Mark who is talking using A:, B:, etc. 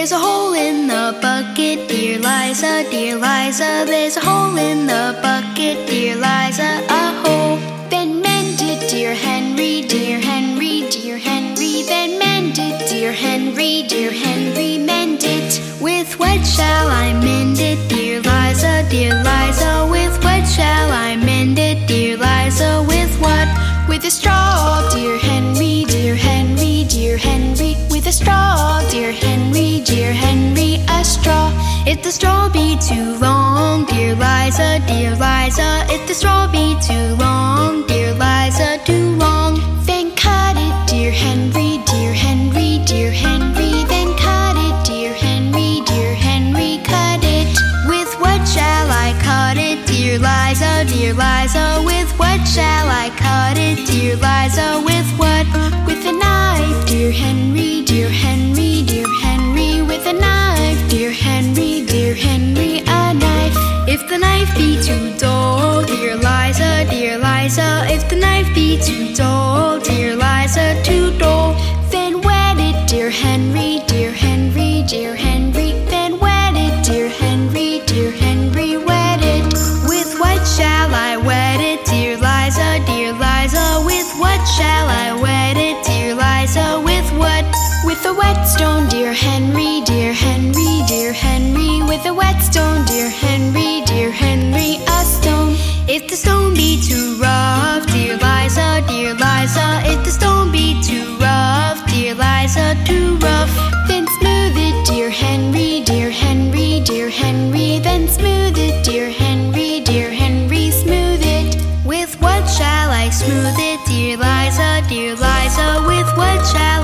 A: There's a hole in the bucket, dear Liza, dear Liza. There's a hole in the bucket, dear Liza, a hole. Then mend it, dear Henry, dear Henry, dear Henry. Then mend it, dear Henry, dear Henry, mend it. With what shall I mend it, dear Liza, dear Liza? With what shall I mend it, dear Liza? With what? With a straw, dear Henry, dear Henry, dear Henry. With a straw, dear Henry, dear Henry, a straw. If the straw be too long, dear Liza, dear Liza. If the straw be too long, dear Liza, too long, then cut it, dear Henry, dear Henry, dear Henry. Then cut it, dear Henry, dear Henry, cut it. With what shall I cut it, dear Liza, dear Liza? With what shall I cut it, dear Liza? With what? With a knife, dear Henry, dear Henry, dear Henry. With a knife, dear Henry, dear Henry, a knife. If the knife be too dull, dear Liza, dear Liza. If the knife be too dull, dear Liza, too dull, then wet it, dear Henry, dear Henry, dear Henry. Then wet it, dear Henry, dear Henry, wet it. With what shall I wet it, dear Liza, dear Liza? With what shall I wet it, dear Liza? With what? With a whetstone, dear Henry, dear Henry, dear Henry. With a whetstone, dear Henry, dear Henry, a stone. If the stone be too rough, dear Liza, dear Liza. If the stone be too rough, dear Liza, too rough, then smooth it, dear Henry, dear Henry, dear Henry. Then smooth it, dear Henry, dear Henry, smooth it. With what shall I smooth it, dear Liza, dear Liza? With what shall